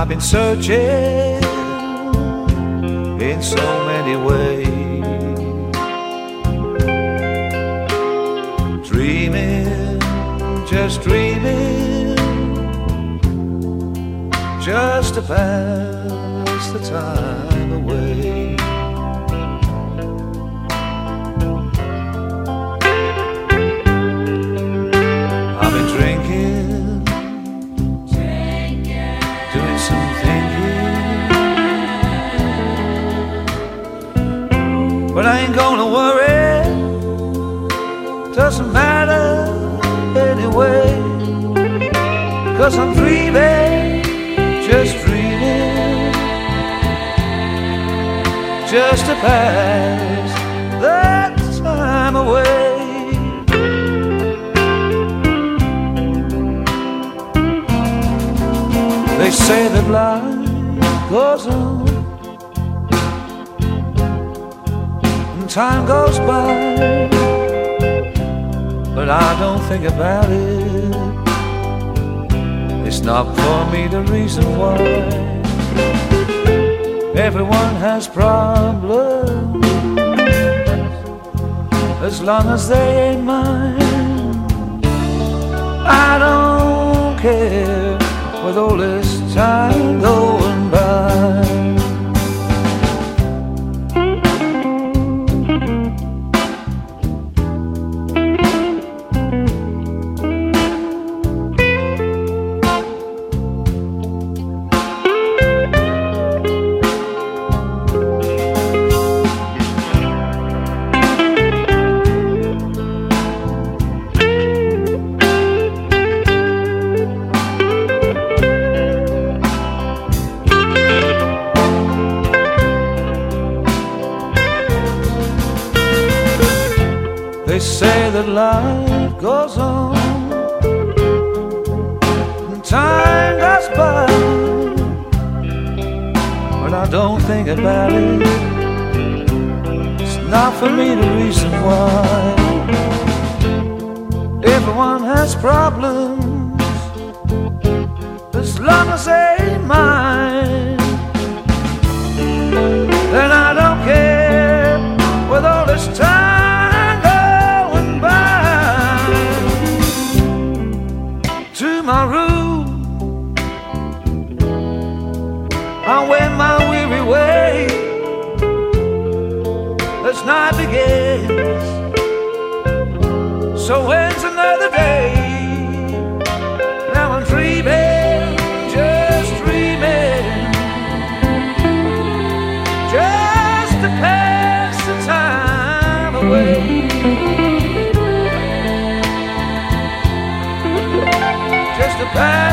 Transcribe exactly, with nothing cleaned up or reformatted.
I've been searching in so many ways, dreaming, just dreaming, just to pass the time away. I've been drinking, drinking, doing some thinking, but I ain't gonna worry, doesn't matter anyway, 'cause I'm dreaming, just dreaming, just to pass that time away. They say that life goes on and time goes by, but I don't think about it. It's not for me the reason why. Everyone has problems, as long as they ain't mine. I don't care with all this time going by. They say that life goes on and time goes by, but I don't think about it. It's not for me the reason why. Everyone has problems, as long as they ain't mine. Then I don't care with all this time my room. I wend my weary way as night begins. So ends another day. Now I'm dreaming, just dreaming, just to pass the time away. Just a pass